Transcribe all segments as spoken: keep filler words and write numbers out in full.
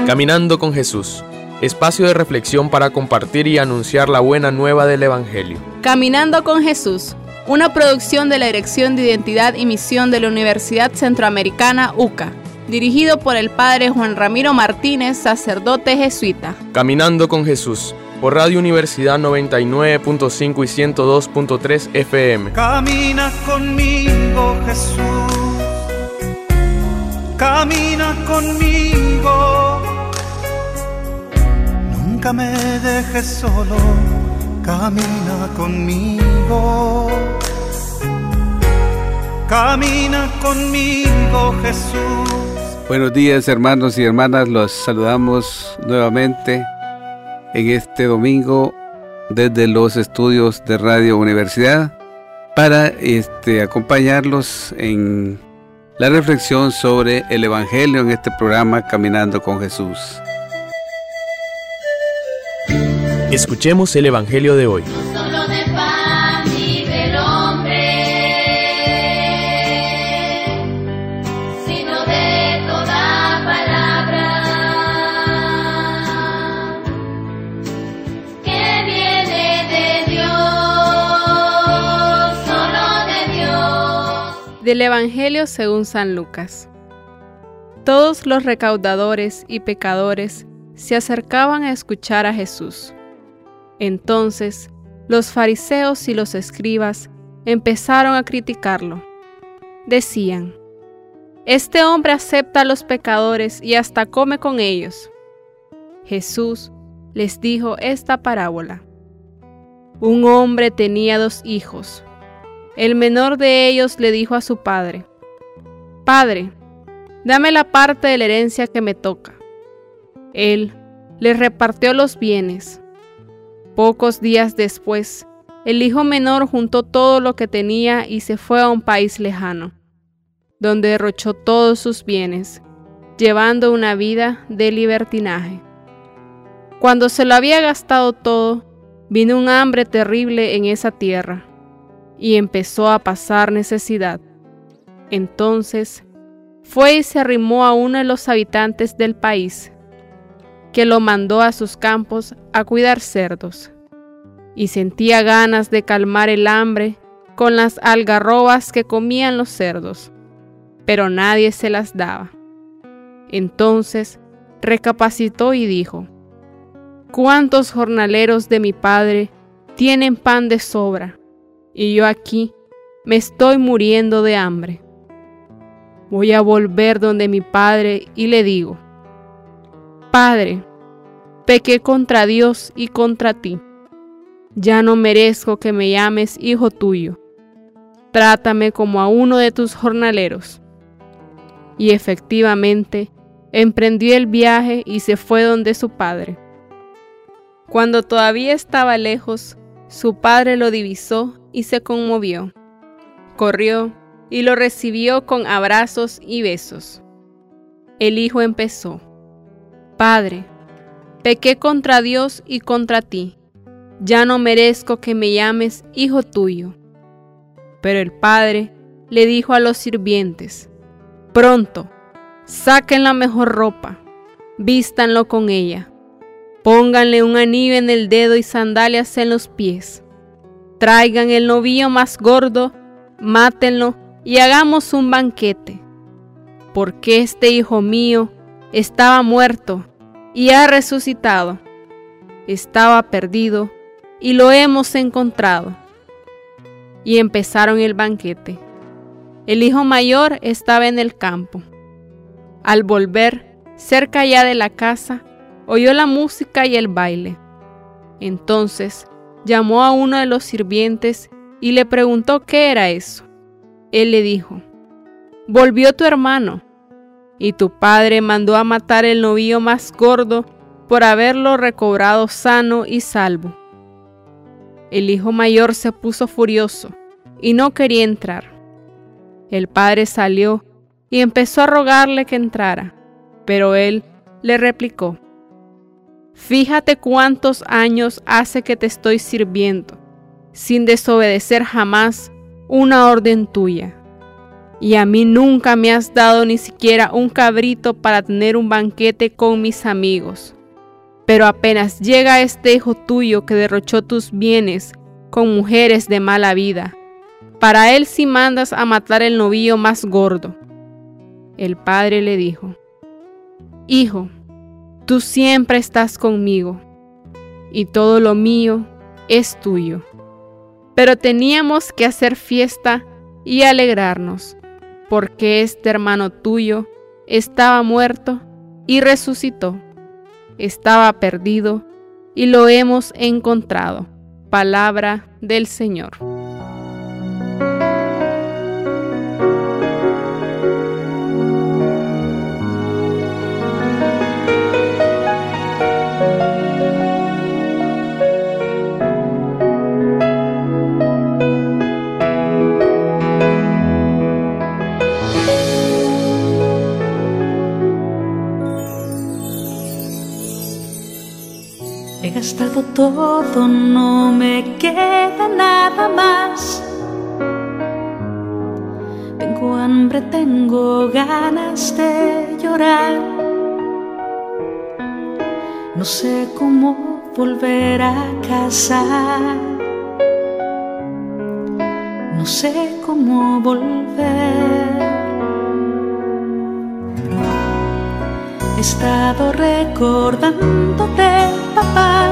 Caminando con Jesús, espacio de reflexión para compartir y anunciar la buena nueva del Evangelio. Caminando con Jesús, una producción de la Dirección de Identidad y Misión de la Universidad Centroamericana U C A, dirigido por el Padre Juan Ramiro Martínez, sacerdote jesuita. Caminando con Jesús, por Radio Universidad noventa y nueve punto cinco y ciento dos punto tres F M. Camina conmigo, Jesús. Camina conmigo. Nunca me dejes solo. Camina conmigo. Camina conmigo, Jesús. Buenos días, hermanos y hermanas. Los saludamos nuevamente en este domingo desde los estudios de Radio Universidad para este, acompañarlos en la reflexión sobre el Evangelio en este programa Caminando con Jesús. Escuchemos el Evangelio de hoy. No solo de pan vive el hombre, sino de toda palabra que viene de Dios, solo de Dios. Del Evangelio según San Lucas. Todos los recaudadores y pecadores se acercaban a escuchar a Jesús. Entonces, los fariseos y los escribas empezaron a criticarlo. Decían: «Este hombre acepta a los pecadores y hasta come con ellos». Jesús les dijo esta parábola. Un hombre tenía dos hijos. El menor de ellos le dijo a su padre: «Padre, dame la parte de la herencia que me toca». Él le repartió los bienes. Pocos días después, el hijo menor juntó todo lo que tenía y se fue a un país lejano, donde derrochó todos sus bienes, llevando una vida de libertinaje. Cuando se lo había gastado todo, vino un hambre terrible en esa tierra, y empezó a pasar necesidad. Entonces, fue y se arrimó a uno de los habitantes del país, que lo mandó a sus campos a cuidar cerdos, y sentía ganas de calmar el hambre con las algarrobas que comían los cerdos, pero nadie se las daba. Entonces recapacitó y dijo: «¿Cuántos jornaleros de mi padre tienen pan de sobra, y yo aquí me estoy muriendo de hambre? Voy a volver donde mi padre y le digo: Padre, pequé contra Dios y contra ti. Ya no merezco que me llames hijo tuyo. Trátame como a uno de tus jornaleros». Y efectivamente, emprendió el viaje y se fue donde su padre. Cuando todavía estaba lejos, su padre lo divisó y se conmovió. Corrió y lo recibió con abrazos y besos. El hijo empezó: «Padre, pequé contra Dios y contra ti. Ya no merezco que me llames hijo tuyo». Pero el padre le dijo a los sirvientes: «Pronto, saquen la mejor ropa, vístanlo con ella, pónganle un anillo en el dedo y sandalias en los pies. Traigan el novillo más gordo, mátenlo y hagamos un banquete, porque este hijo mío estaba muerto y ha resucitado. Estaba perdido y lo hemos encontrado». Y empezaron el banquete. El hijo mayor estaba en el campo. Al volver, cerca ya de la casa, oyó la música y el baile. Entonces llamó a uno de los sirvientes y le preguntó qué era eso. Él le dijo: «Volvió tu hermano, y tu padre mandó a matar el novillo más gordo por haberlo recobrado sano y salvo». El hijo mayor se puso furioso y no quería entrar. El padre salió y empezó a rogarle que entrara, pero él le replicó: «Fíjate cuántos años hace que te estoy sirviendo, sin desobedecer jamás una orden tuya. y a mí nunca me has dado ni siquiera un cabrito para tener un banquete con mis amigos. Pero apenas llega este hijo tuyo que derrochó tus bienes con mujeres de mala vida, para él sí mandas a matar el novillo más gordo. El padre le dijo: Hijo, tú siempre estás conmigo, y todo lo mío es tuyo. Pero teníamos que hacer fiesta y alegrarnos, porque este hermano tuyo estaba muerto y resucitó, estaba perdido y lo hemos encontrado. Palabra del Señor. He gastado todo, no me queda nada más. Tengo hambre, tengo ganas de llorar. No sé cómo volver a casa. No sé cómo volver. He estado recordándote, papá,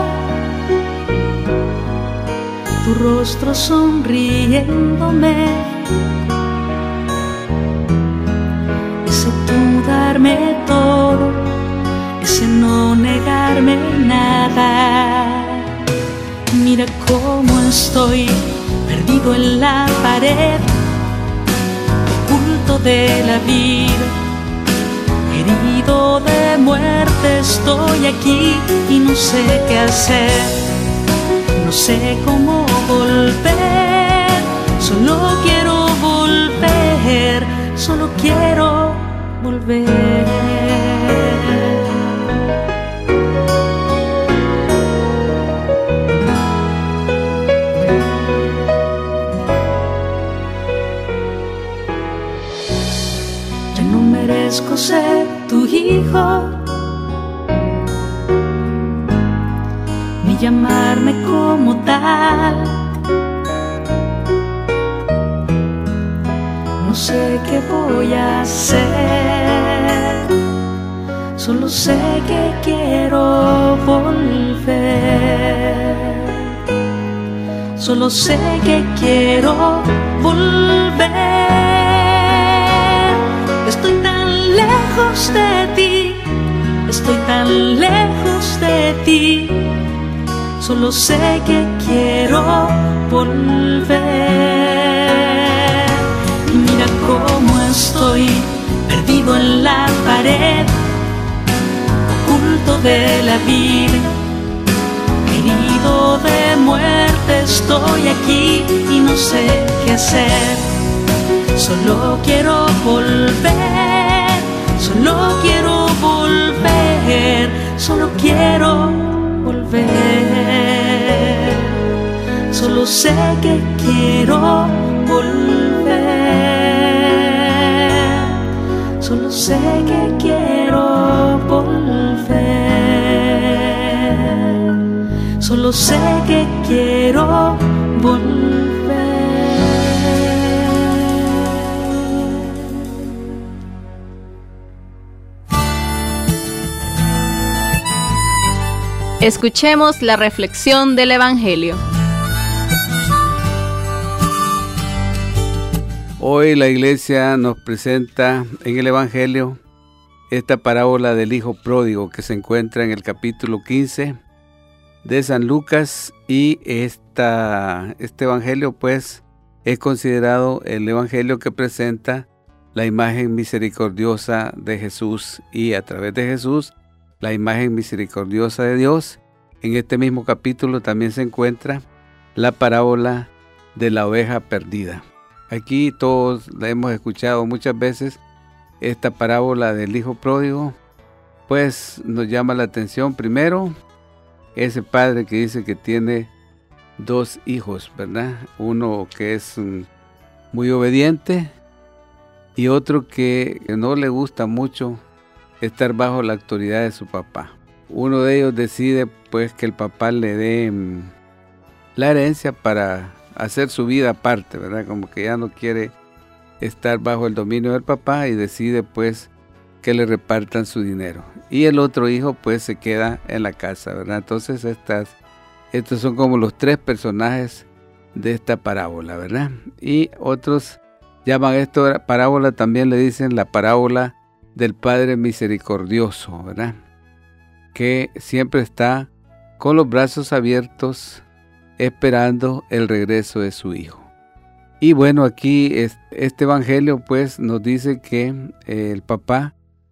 tu rostro sonriéndome, ese tú darme todo, ese no negarme nada. Mira cómo estoy, perdido en la pared, oculto de la vida, herido de muerte, estoy aquí y no sé qué hacer, no sé cómo volver, solo quiero volver, solo quiero volver. Ya no merezco ser tu hijo, ni llamarme como tal. No sé qué voy a hacer, solo sé que quiero volver. Solo sé que quiero volver. Estoy tan lejos de ti, estoy tan lejos de ti. Solo sé que quiero volver. Y mira cómo estoy, perdido en la pared, oculto de la vida, herido de muerte, estoy aquí y no sé qué hacer. Solo quiero volver, solo quiero volver, solo quiero volver. Solo sé que quiero volver, solo sé que quiero volver, solo sé que quiero volver. Escuchemos la reflexión del Evangelio. Hoy la iglesia nos presenta en el Evangelio esta parábola del hijo pródigo que se encuentra en el capítulo quince de San Lucas, y esta, este Evangelio pues es considerado el Evangelio que presenta la imagen misericordiosa de Jesús, y a través de Jesús la imagen misericordiosa de Dios. En este mismo capítulo también se encuentra la parábola de la oveja perdida. Aquí todos la hemos escuchado muchas veces, esta parábola del hijo pródigo, pues nos llama la atención primero ese padre que dice que tiene dos hijos, ¿verdad? Uno que es muy obediente y otro que no le gusta mucho estar bajo la autoridad de su papá. Uno de ellos decide pues que el papá le dé mmm, la herencia para hacer su vida aparte, ¿verdad? Como que ya no quiere estar bajo el dominio del papá y decide pues que le repartan su dinero. Y el otro hijo pues se queda en la casa, ¿verdad? Entonces estas, estos son como los tres personajes de esta parábola, ¿verdad? Y otros llaman esto parábola, también le dicen la parábola del Padre Misericordioso, ¿verdad? Que siempre está con los brazos abiertos esperando el regreso de su hijo. Y bueno, aquí este evangelio pues nos dice que eh, el papá,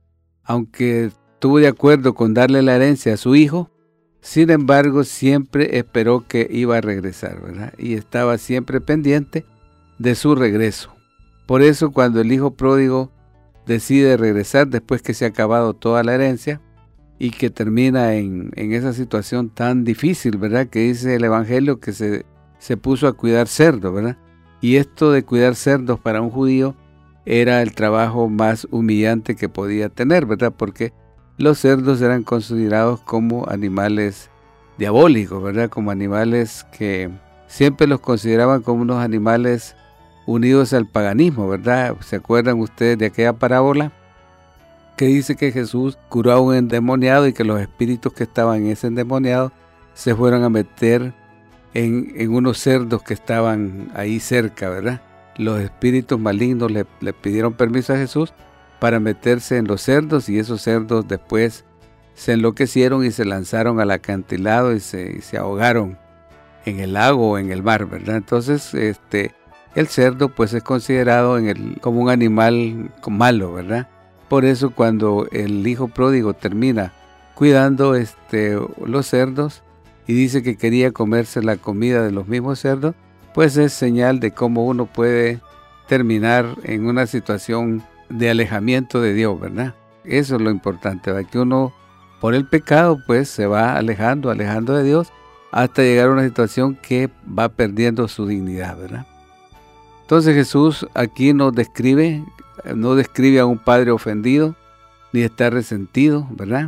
aunque estuvo de acuerdo con darle la herencia a su hijo, sin embargo siempre esperó que iba a regresar, ¿verdad? Y estaba siempre pendiente de su regreso. Por eso cuando el hijo pródigo decide regresar después que se ha acabado toda la herencia y que termina en, en esa situación tan difícil, ¿verdad? Que dice el evangelio que se, se puso a cuidar cerdos, ¿verdad? Y esto de cuidar cerdos para un judío era el trabajo más humillante que podía tener, ¿verdad? Porque los cerdos eran considerados como animales diabólicos, ¿verdad? Como animales que siempre los consideraban como unos animales unidos al paganismo, ¿verdad? ¿Se acuerdan ustedes de aquella parábola que dice que Jesús curó a un endemoniado y que los espíritus que estaban en ese endemoniado se fueron a meter en, en unos cerdos que estaban ahí cerca, ¿verdad? Los espíritus malignos le, le pidieron permiso a Jesús para meterse en los cerdos y esos cerdos después se enloquecieron y se lanzaron al acantilado y se, y se ahogaron en el lago o en el mar, ¿verdad? Entonces, este, el cerdo pues es considerado en el, como un animal malo, ¿verdad? Por eso cuando el hijo pródigo termina cuidando este, los cerdos y dice que quería comerse la comida de los mismos cerdos, pues es señal de cómo uno puede terminar en una situación de alejamiento de Dios, ¿verdad? Eso es lo importante, ¿verdad? Que uno por el pecado pues se va alejando, alejando de Dios hasta llegar a una situación que va perdiendo su dignidad, ¿verdad? Entonces Jesús aquí nos describe, no describe a un padre ofendido, ni está resentido, ¿verdad?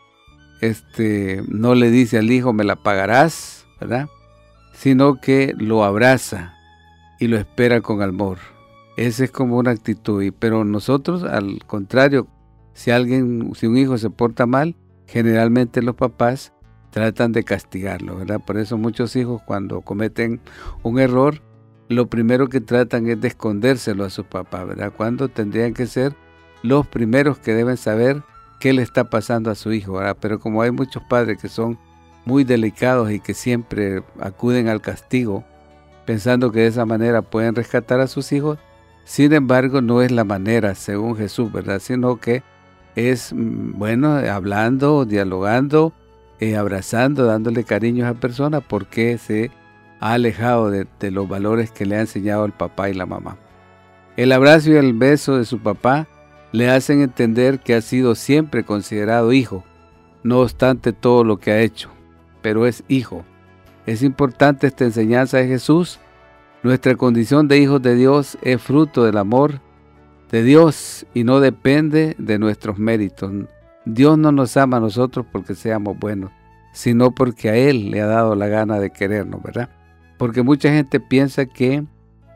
Este, no le dice al hijo, me la pagarás, ¿verdad? Sino que lo abraza y lo espera con amor. Esa es como una actitud, y, pero nosotros, al contrario, si alguien, si un hijo se porta mal, generalmente los papás tratan de castigarlo, ¿verdad? Por eso muchos hijos cuando cometen un error, lo primero que tratan es de escondérselo a sus papás, ¿verdad? Cuando tendrían que ser los primeros que deben saber qué le está pasando a su hijo, ¿verdad? Pero como hay muchos padres que son muy delicados y que siempre acuden al castigo, pensando que de esa manera pueden rescatar a sus hijos, sin embargo no es la manera según Jesús, ¿verdad? Sino que es, bueno, hablando, dialogando, eh, abrazando, dándole cariño a esa persona porque se ha alejado de, de los valores que le ha enseñado el papá y la mamá. El abrazo y el beso de su papá le hacen entender que ha sido siempre considerado hijo, no obstante todo lo que ha hecho, pero es hijo. Es importante esta enseñanza de Jesús. Nuestra condición de hijos de Dios es fruto del amor de Dios y no depende de nuestros méritos. Dios no nos ama a nosotros porque seamos buenos, sino porque a Él le ha dado la gana de querernos, ¿verdad? Porque mucha gente piensa que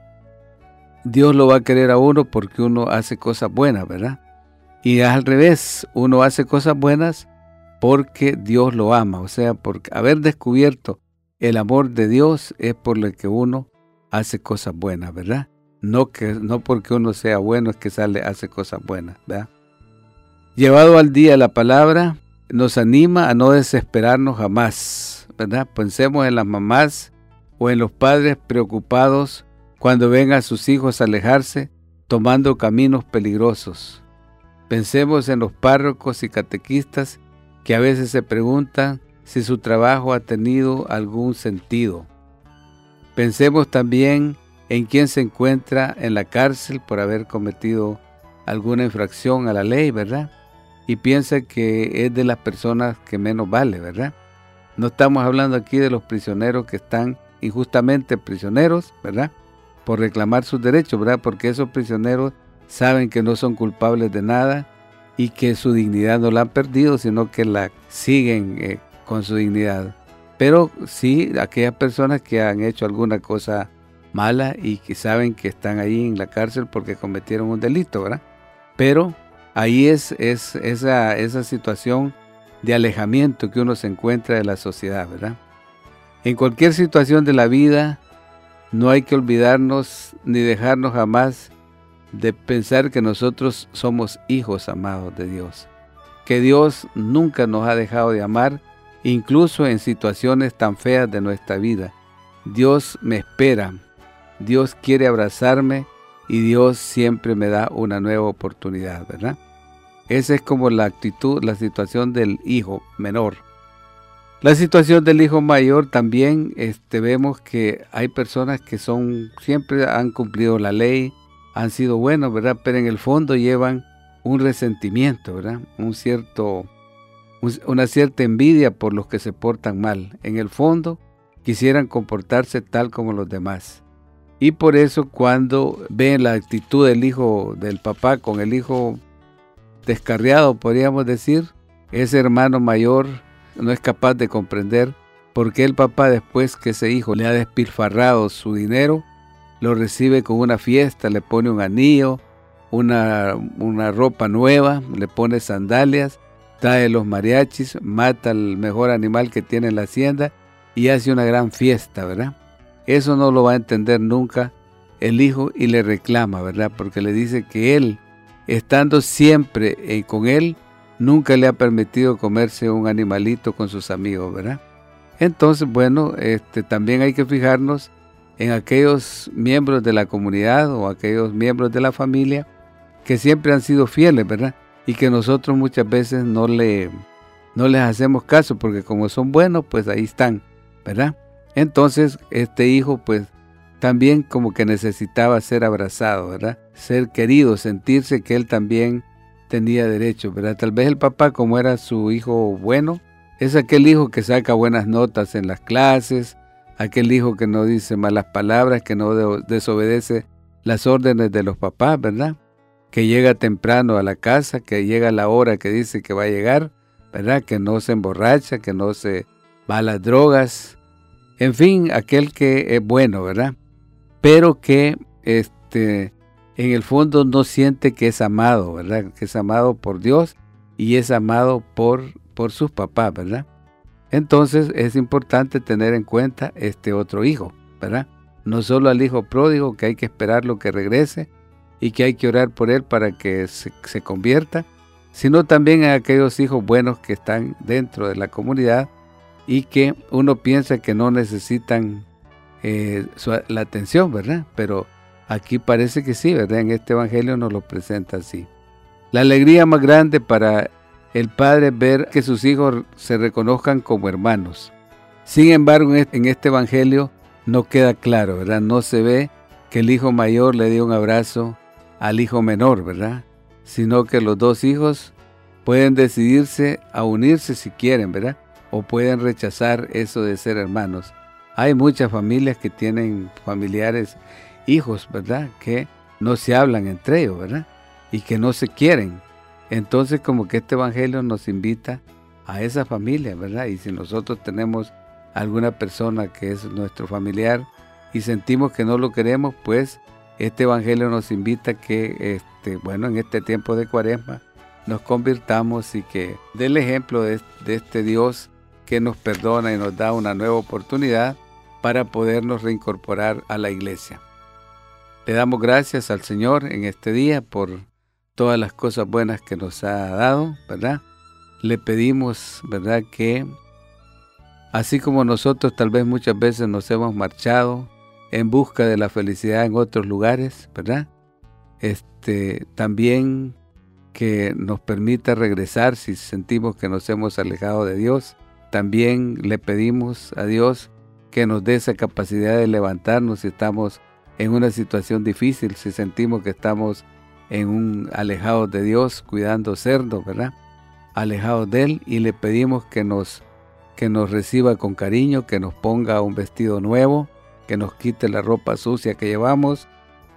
Dios lo va a querer a uno porque uno hace cosas buenas, ¿verdad? Y es al revés, uno hace cosas buenas porque Dios lo ama, o sea, por haber descubierto el amor de Dios es por lo que uno hace cosas buenas, ¿verdad? No, que, no porque uno sea bueno es que sale, hace cosas buenas, ¿verdad? Llevado al día la palabra nos anima a no desesperarnos jamás, ¿verdad? Pensemos en las mamás o en los padres preocupados cuando ven a sus hijos alejarse tomando caminos peligrosos. Pensemos en los párrocos y catequistas que a veces se preguntan si su trabajo ha tenido algún sentido. Pensemos también en quien se encuentra en la cárcel por haber cometido alguna infracción a la ley, ¿verdad? Y piensa que es de las personas que menos vale, ¿verdad? No estamos hablando aquí de los prisioneros que están injustamente prisioneros, ¿verdad? Por reclamar sus derechos, ¿verdad? Porque esos prisioneros saben que no son culpables de nada y que su dignidad no la han perdido, sino que la siguen eh, con su dignidad. Pero sí, aquellas personas que han hecho alguna cosa mala y que saben que están ahí en la cárcel porque cometieron un delito, ¿verdad? Pero ahí es, es esa, esa situación de alejamiento que uno se encuentra de la sociedad, ¿verdad? En cualquier situación de la vida, no hay que olvidarnos ni dejarnos jamás de pensar que nosotros somos hijos amados de Dios, que Dios nunca nos ha dejado de amar, incluso en situaciones tan feas de nuestra vida. Dios me espera, Dios quiere abrazarme y Dios siempre me da una nueva oportunidad, ¿verdad? Esa es como la actitud, la situación del hijo menor. La situación del hijo mayor también este, vemos que hay personas que son siempre han cumplido la ley, han sido buenos, ¿verdad? Pero en el fondo llevan un resentimiento, ¿verdad? Un cierto, un, una cierta envidia por los que se portan mal. En el fondo quisieran comportarse tal como los demás. Y por eso cuando ven la actitud del hijo del papá con el hijo descarriado, podríamos decir, ese hermano mayor no es capaz de comprender por qué el papá, después que ese hijo le ha despilfarrado su dinero, lo recibe con una fiesta, le pone un anillo, una, una ropa nueva, le pone sandalias, trae los mariachis, mata al mejor animal que tiene en la hacienda y hace una gran fiesta, ¿verdad? Eso no lo va a entender nunca el hijo y le reclama, ¿verdad? Porque le dice que él, estando siempre eh, con él, nunca le ha permitido comerse un animalito con sus amigos, ¿verdad? Entonces, bueno, este, también hay que fijarnos en aquellos miembros de la comunidad o aquellos miembros de la familia que siempre han sido fieles, ¿verdad? Y que nosotros muchas veces no, le, no les hacemos caso porque como son buenos, pues ahí están, ¿verdad? Entonces, este hijo, pues, también como que necesitaba ser abrazado, ¿verdad? Ser querido, sentirse que él también tenía derecho, ¿verdad? Tal vez el papá, como era su hijo bueno, es aquel hijo que saca buenas notas en las clases, aquel hijo que no dice malas palabras, que no de- desobedece las órdenes de los papás, ¿verdad? Que llega temprano a la casa, que llega a la hora que dice que va a llegar, ¿verdad? Que no se emborracha, que no se va a las drogas, en fin, aquel que es bueno, ¿verdad? Pero que este, en el fondo no siente que es amado, ¿verdad? Que es amado por Dios y es amado por, por sus papás, ¿verdad? Entonces es importante tener en cuenta este otro hijo, ¿verdad? No solo al hijo pródigo, que hay que esperarlo que regrese y que hay que orar por él para que se, se convierta, sino también a aquellos hijos buenos que están dentro de la comunidad y que uno piensa que no necesitan eh, su, la atención, ¿verdad? Pero aquí parece que sí, ¿verdad? En este evangelio nos lo presenta así. La alegría más grande para el padre es ver que sus hijos se reconozcan como hermanos. Sin embargo, en este evangelio no queda claro, ¿verdad? No se ve que el hijo mayor le dé un abrazo al hijo menor, ¿verdad? Sino que los dos hijos pueden decidirse a unirse si quieren, ¿verdad? O pueden rechazar eso de ser hermanos. Hay muchas familias que tienen familiares, hijos, ¿verdad? Que no se hablan entre ellos, ¿verdad? Y que no se quieren. Entonces, como que este evangelio nos invita a esa familia, ¿verdad? Y si nosotros tenemos alguna persona que es nuestro familiar y sentimos que no lo queremos, pues este evangelio nos invita que, este, bueno, en este tiempo de Cuaresma nos convirtamos y que dé el ejemplo de, de este Dios que nos perdona y nos da una nueva oportunidad para podernos reincorporar a la iglesia. Le damos gracias al Señor en este día por todas las cosas buenas que nos ha dado, ¿verdad? Le pedimos, ¿verdad?, que así como nosotros tal vez muchas veces nos hemos marchado en busca de la felicidad en otros lugares, ¿verdad? Este, también que nos permita regresar si sentimos que nos hemos alejado de Dios. También le pedimos a Dios que nos dé esa capacidad de levantarnos si estamos en una situación difícil, si sentimos que estamos en un alejados de Dios, cuidando cerdos, ¿verdad? Alejados de Él, y le pedimos que nos, que nos reciba con cariño, que nos ponga un vestido nuevo, que nos quite la ropa sucia que llevamos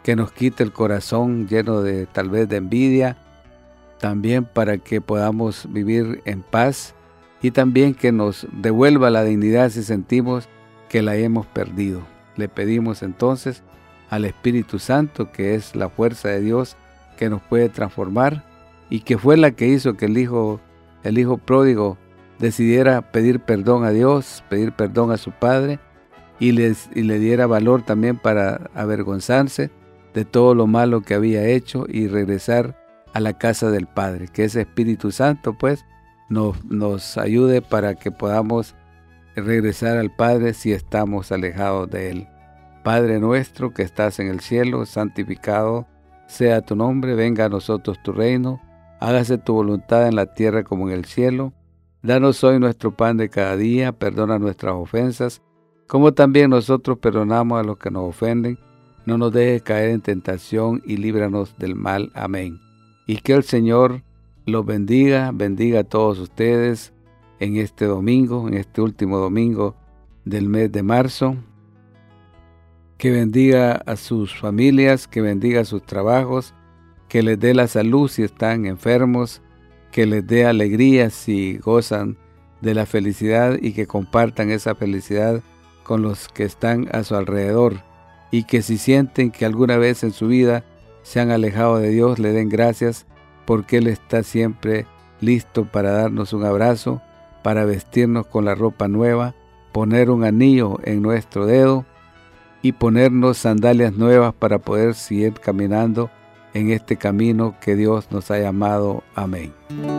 que nos quite el corazón lleno de tal vez de envidia, también para que podamos vivir en paz y también que nos devuelva la dignidad si sentimos que la hemos perdido. Le pedimos entonces al Espíritu Santo, que es la fuerza de Dios que nos puede transformar y que fue la que hizo que el hijo, el hijo pródigo decidiera pedir perdón a Dios, pedir perdón a su padre y, les, y le diera valor también para avergonzarse de todo lo malo que había hecho y regresar a la casa del Padre. Que ese Espíritu Santo pues nos, nos ayude para que podamos regresar al Padre si estamos alejados de Él. Padre nuestro que estás en el cielo, santificado sea tu nombre, venga a nosotros tu reino, hágase tu voluntad en la tierra como en el cielo. Danos hoy nuestro pan de cada día, perdona nuestras ofensas, como también nosotros perdonamos a los que nos ofenden. No nos dejes caer en tentación y líbranos del mal. Amén. Y que el Señor los bendiga, bendiga a todos ustedes en este domingo, en este último domingo del mes de marzo. Que bendiga a sus familias, que bendiga sus trabajos, que les dé la salud si están enfermos, que les dé alegría si gozan de la felicidad y que compartan esa felicidad con los que están a su alrededor. Y que si sienten que alguna vez en su vida se han alejado de Dios, le den gracias porque Él está siempre listo para darnos un abrazo, para vestirnos con la ropa nueva, poner un anillo en nuestro dedo y ponernos sandalias nuevas para poder seguir caminando en este camino que Dios nos ha llamado. Amén.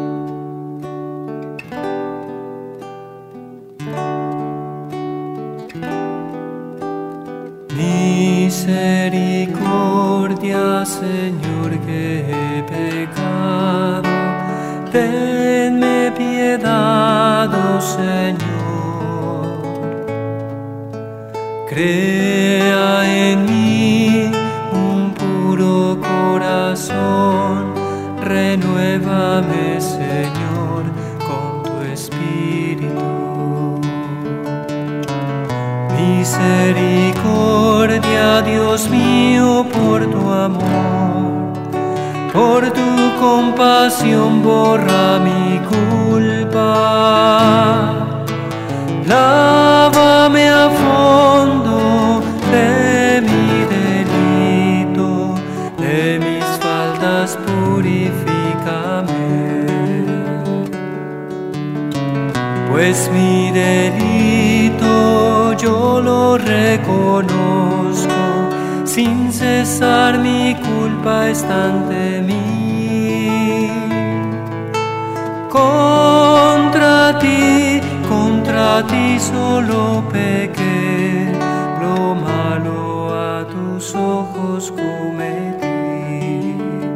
Misericordia, Señor, que he pecado, tenme piedad, oh Señor. Crea en mí un puro corazón, renuévame, Señor, con tu Espíritu. Misericordia, Dios mío, por tu amor, por tu compasión borra mi culpa. Lávame a fondo de mi delito, de mis faltas purifícame. Pues mi delito yo lo reconozco, sin cesar mi culpa está ante mí. Contra ti, contra ti solo pequé, lo malo a tus ojos cometí.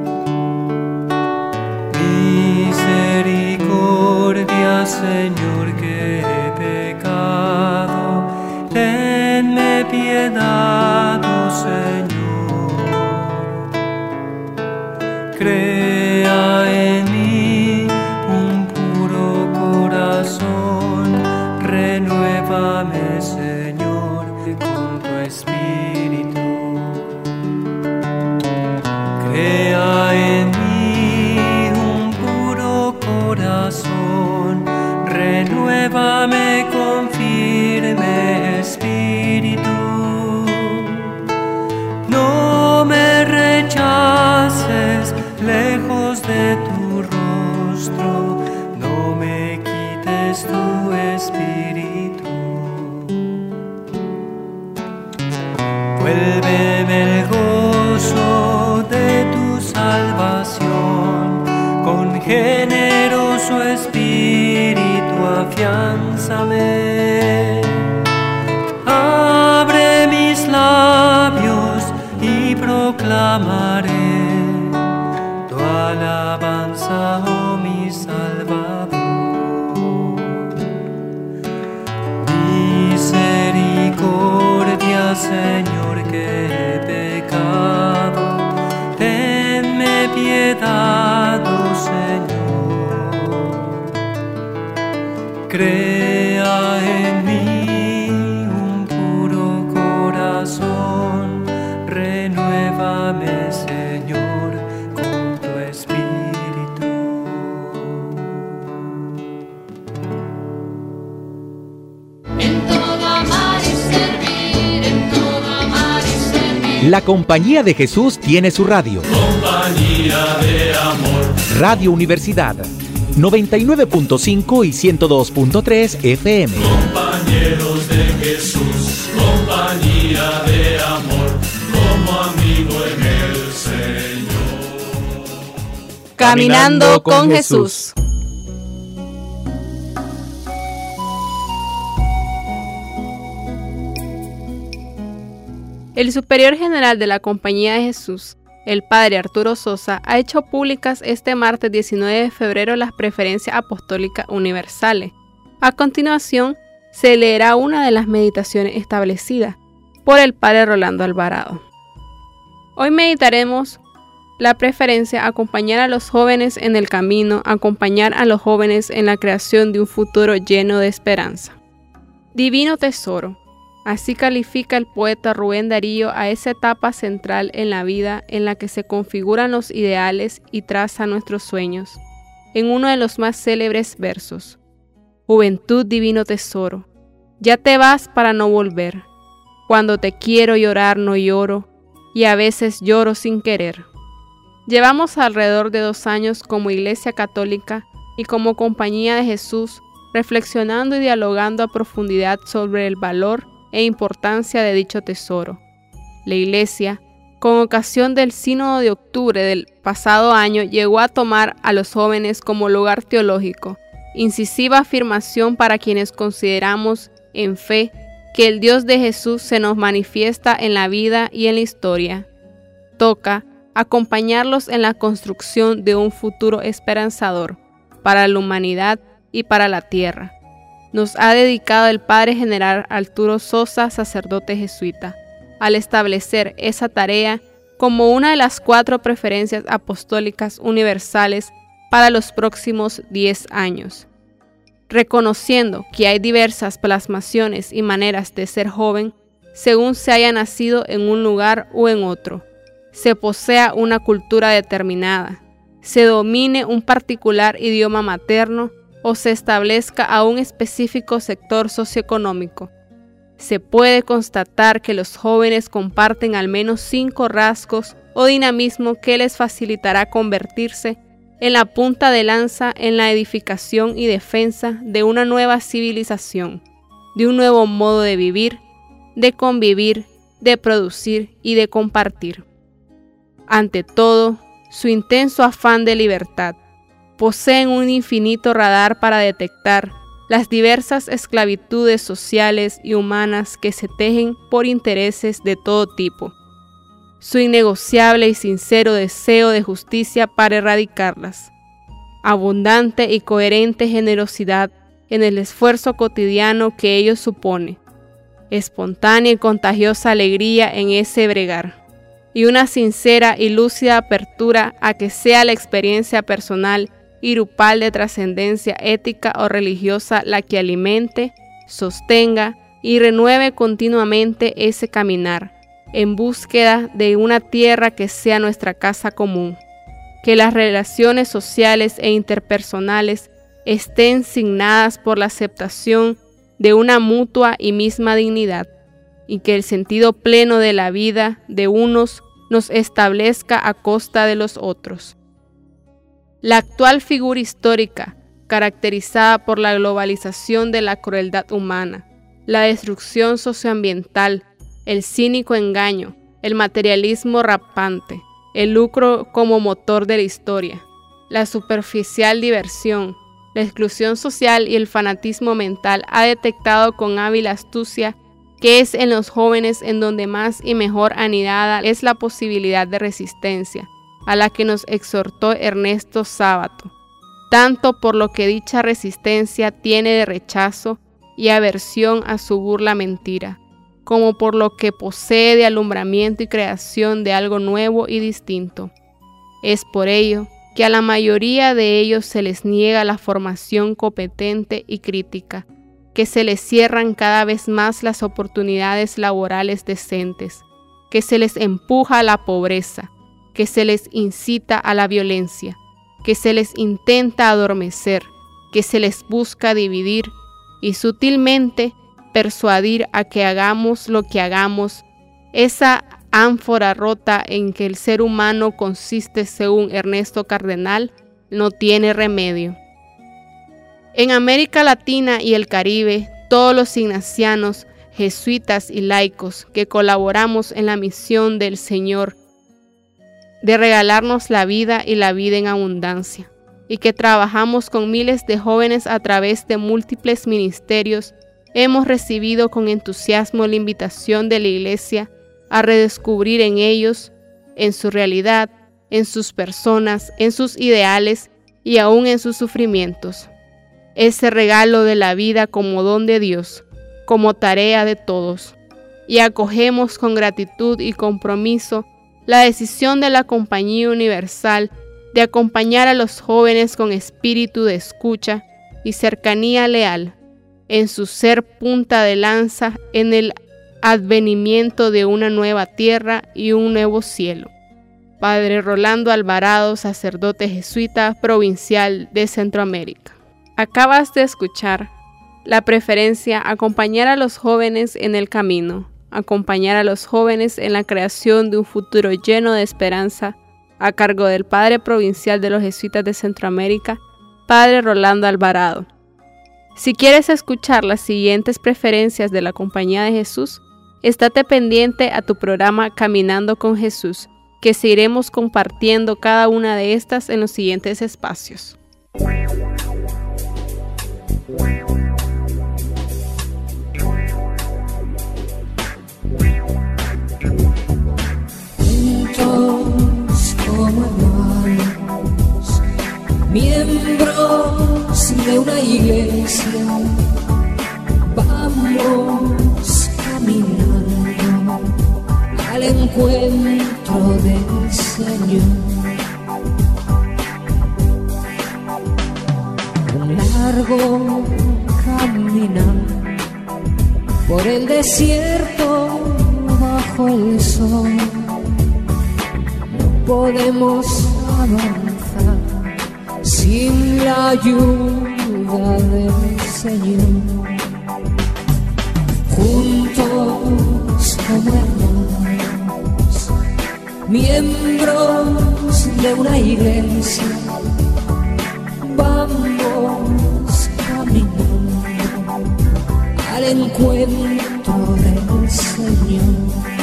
Misericordia, Señor, que he pecado, tenme piedad, oh Señor. Crea en mí un puro corazón, renuévame, Señor, con tu Espíritu. Crea en mí un puro corazón, renuévame con firme espíritu. No me rechaces lejos de tu rostro, no me quites tu espíritu. Vuélveme el gozo de tu salvación, con generoso espíritu afiánzame. Abre mis labios y proclamaré tu alabanza, oh mi Salvador. Misericordia, Señor, que he pecado, tenme piedad, oh Señor. Crea en mí un puro corazón, renueva La Compañía de Jesús tiene su radio. Compañía de amor. Radio Universidad, noventa y nueve punto cinco y ciento dos punto tres F M. Compañeros de Jesús, compañía de amor, como amigo en el Señor. Caminando con Jesús. El superior general de la Compañía de Jesús, el padre Arturo Sosa, ha hecho públicas este martes diecinueve de febrero las preferencias apostólicas universales. A continuación, se leerá una de las meditaciones establecidas por el padre Rolando Alvarado. Hoy meditaremos la preferencia acompañar a los jóvenes en el camino, acompañar a los jóvenes en la creación de un futuro lleno de esperanza. Divino tesoro. Así califica el poeta Rubén Darío a esa etapa central en la vida en la que se configuran los ideales y traza nuestros sueños, en uno de los más célebres versos. Juventud, divino tesoro, ya te vas para no volver. Cuando te quiero llorar no lloro, y a veces lloro sin querer. Llevamos alrededor de dos años como Iglesia Católica y como Compañía de Jesús reflexionando y dialogando a profundidad sobre el valor e importancia de dicho tesoro. La Iglesia, con ocasión del Sínodo de octubre del pasado año, llegó a tomar a los jóvenes como lugar teológico, incisiva afirmación para quienes consideramos en fe que el Dios de Jesús se nos manifiesta en la vida y en la historia. Toca acompañarlos en la construcción de un futuro esperanzador para la humanidad y para la tierra. Nos ha dedicado el Padre General Arturo Sosa, sacerdote jesuita, al establecer esa tarea como una de las cuatro preferencias apostólicas universales para los próximos diez años. Reconociendo que hay diversas plasmaciones y maneras de ser joven, según se haya nacido en un lugar o en otro, se posea una cultura determinada, se domine un particular idioma materno, o se establezca a un específico sector socioeconómico. Se puede constatar que los jóvenes comparten al menos cinco rasgos o dinamismo que les facilitará convertirse en la punta de lanza en la edificación y defensa de una nueva civilización, de un nuevo modo de vivir, de convivir, de producir y de compartir. Ante todo, su intenso afán de libertad. Poseen un infinito radar para detectar las diversas esclavitudes sociales y humanas que se tejen por intereses de todo tipo. Su innegociable y sincero deseo de justicia para erradicarlas. Abundante y coherente generosidad en el esfuerzo cotidiano que ello supone. Espontánea y contagiosa alegría en ese bregar. Y una sincera y lúcida apertura a que sea la experiencia personal y grupal de trascendencia ética o religiosa la que alimente, sostenga y renueve continuamente ese caminar, en búsqueda de una tierra que sea nuestra casa común, que las relaciones sociales e interpersonales estén signadas por la aceptación de una mutua y misma dignidad, y que el sentido pleno de la vida de unos nos establezca a costa de los otros. La actual figura histórica, caracterizada por la globalización de la crueldad humana, la destrucción socioambiental, el cínico engaño, el materialismo rampante, el lucro como motor de la historia, la superficial diversión, la exclusión social y el fanatismo mental, ha detectado con hábil astucia que es en los jóvenes en donde más y mejor anidada es la posibilidad de resistencia, a la que nos exhortó Ernesto Sábato, tanto por lo que dicha resistencia tiene de rechazo y aversión a su burla mentira, como por lo que posee de alumbramiento y creación de algo nuevo y distinto. Es por ello que a la mayoría de ellos se les niega la formación competente y crítica, que se les cierran cada vez más las oportunidades laborales decentes, que se les empuja a la pobreza, que se les incita a la violencia, que se les intenta adormecer, que se les busca dividir y sutilmente persuadir a que hagamos lo que hagamos, esa ánfora rota en que el ser humano consiste, según Ernesto Cardenal, no tiene remedio. En América Latina y el Caribe, todos los ignacianos, jesuitas y laicos que colaboramos en la misión del Señor de regalarnos la vida y la vida en abundancia, y que trabajamos con miles de jóvenes a través de múltiples ministerios, hemos recibido con entusiasmo la invitación de la Iglesia a redescubrir en ellos, en su realidad, en sus personas, en sus ideales y aún en sus sufrimientos, ese regalo de la vida como don de Dios, como tarea de todos, y acogemos con gratitud y compromiso la decisión de la Compañía Universal de acompañar a los jóvenes con espíritu de escucha y cercanía leal, en su ser punta de lanza en el advenimiento de una nueva tierra y un nuevo cielo. Padre Rolando Alvarado, sacerdote jesuita provincial de Centroamérica. Acabas de escuchar la preferencia acompañar a los jóvenes en el camino, acompañar a los jóvenes en la creación de un futuro lleno de esperanza, a cargo del Padre Provincial de los Jesuitas de Centroamérica, Padre Rolando Alvarado. Si quieres escuchar las siguientes preferencias de la Compañía de Jesús, estate pendiente a tu programa Caminando con Jesús, que seguiremos compartiendo cada una de estas en los siguientes espacios. Como hermanos, miembros de una iglesia, vamos caminando al encuentro del Señor. Un largo caminar por el desierto bajo el sol. Podemos avanzar sin la ayuda del Señor. Juntos como hermanos, miembros de una iglesia, vamos caminando al encuentro del Señor.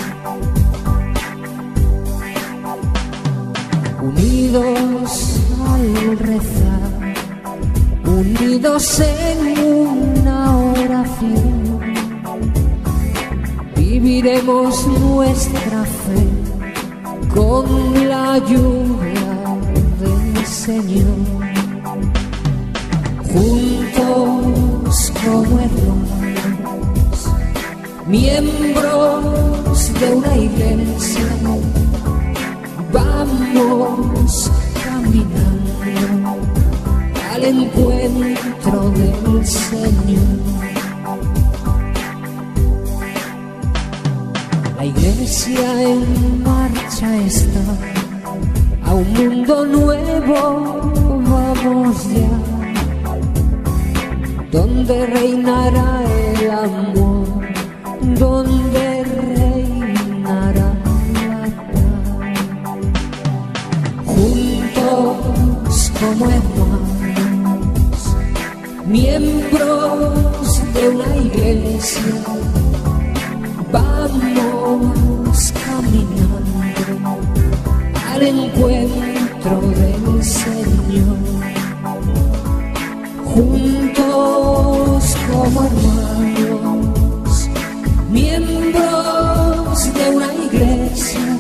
Unidos al rezar, unidos en una oración, viviremos nuestra fe con la ayuda del Señor. Juntos como hermanos, miembros de una iglesia, vamos caminando al encuentro del Señor. La iglesia en marcha está, a un mundo nuevo vamos ya, donde reinará el amor, donde reinará como hermanos, miembros de una iglesia, vamos caminando al encuentro del Señor. Juntos como hermanos, miembros de una iglesia,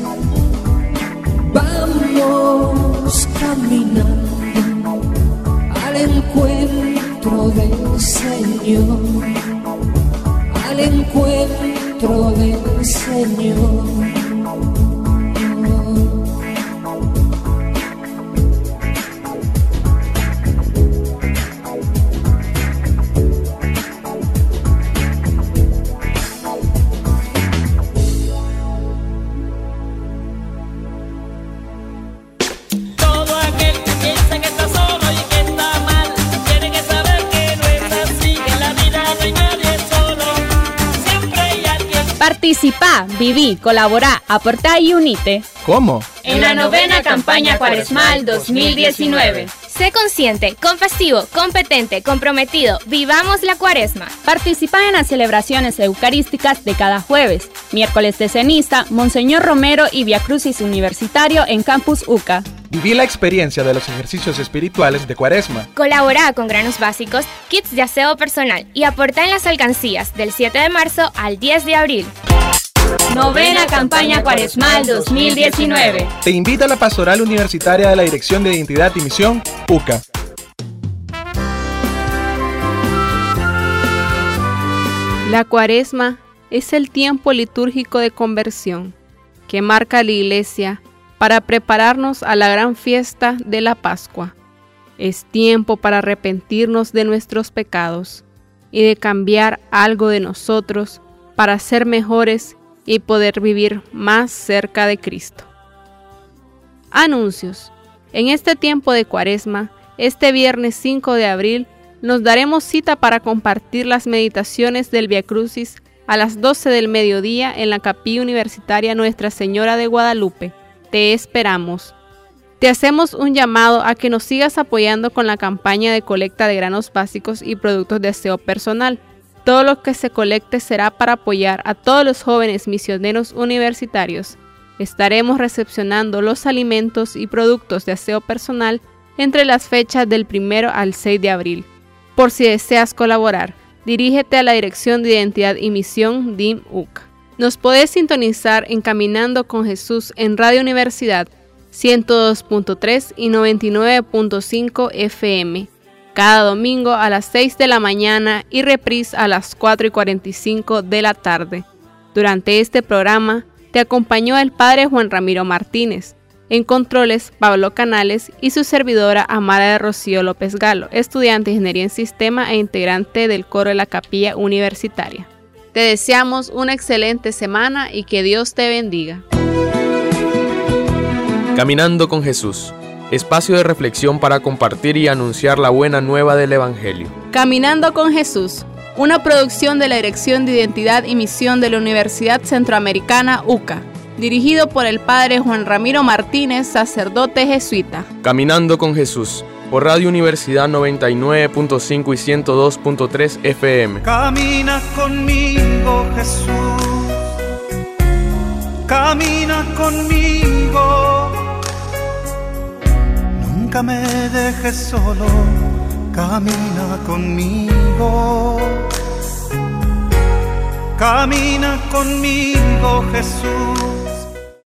vamos caminando al encuentro del Señor, al encuentro del Señor. Participa, viví, colabora, aportá y unite. ¿Cómo? En la novena campaña cuaresmal dos mil diecinueve. Sé consciente, compasivo, competente, comprometido. Vivamos la cuaresma. Participa en las celebraciones eucarísticas de cada jueves, miércoles de ceniza, Monseñor Romero y Via Crucis Universitario en Campus UCA. Viví la experiencia de los ejercicios espirituales de cuaresma. Colabora con granos básicos, kits de aseo personal y aporta en las alcancías del siete de marzo al diez de abril. Novena campaña cuaresmal dos mil diecinueve. Te invita a la Pastoral Universitaria de la Dirección de Identidad y Misión, UCA. La cuaresma es el tiempo litúrgico de conversión que marca la Iglesia para prepararnos a la gran fiesta de la Pascua. Es tiempo para arrepentirnos de nuestros pecados y de cambiar algo de nosotros para ser mejores y poder vivir más cerca de Cristo. Anuncios. En este tiempo de Cuaresma, este viernes cinco de abril, nos daremos cita para compartir las meditaciones del Via Crucis a las doce del mediodía en la Capilla Universitaria Nuestra Señora de Guadalupe. Te esperamos. Te hacemos un llamado a que nos sigas apoyando con la campaña de colecta de granos básicos y productos de aseo personal. Todo lo que se colecte será para apoyar a todos los jóvenes misioneros universitarios. Estaremos recepcionando los alimentos y productos de aseo personal entre las fechas del primero al seis de abril. Por si deseas colaborar, dirígete a la Dirección de Identidad y Misión D I M U C A. Nos podés sintonizar en Caminando con Jesús en Radio Universidad ciento dos punto tres y noventa y nueve punto cinco F M. Cada domingo a las seis de la mañana y reprise a las cuatro y cuarenta y cinco de la tarde. Durante este programa te acompañó el Padre Juan Ramiro Martínez. En controles, Pablo Canales y su servidora Amara de Rocío López Galo, estudiante de Ingeniería en Sistema e integrante del coro de la Capilla Universitaria. Te deseamos una excelente semana y que Dios te bendiga. Caminando con Jesús. Espacio de reflexión para compartir y anunciar la buena nueva del Evangelio. Caminando con Jesús, una producción de la Dirección de Identidad y Misión de la Universidad Centroamericana U C A, dirigido por el Padre Juan Ramiro Martínez, sacerdote jesuita. Caminando con Jesús, por Radio Universidad noventa y nueve punto cinco y ciento dos punto tres F M. Camina conmigo, Jesús. Camina conmigo. Nunca me dejes solo, camina conmigo. Camina conmigo, Jesús.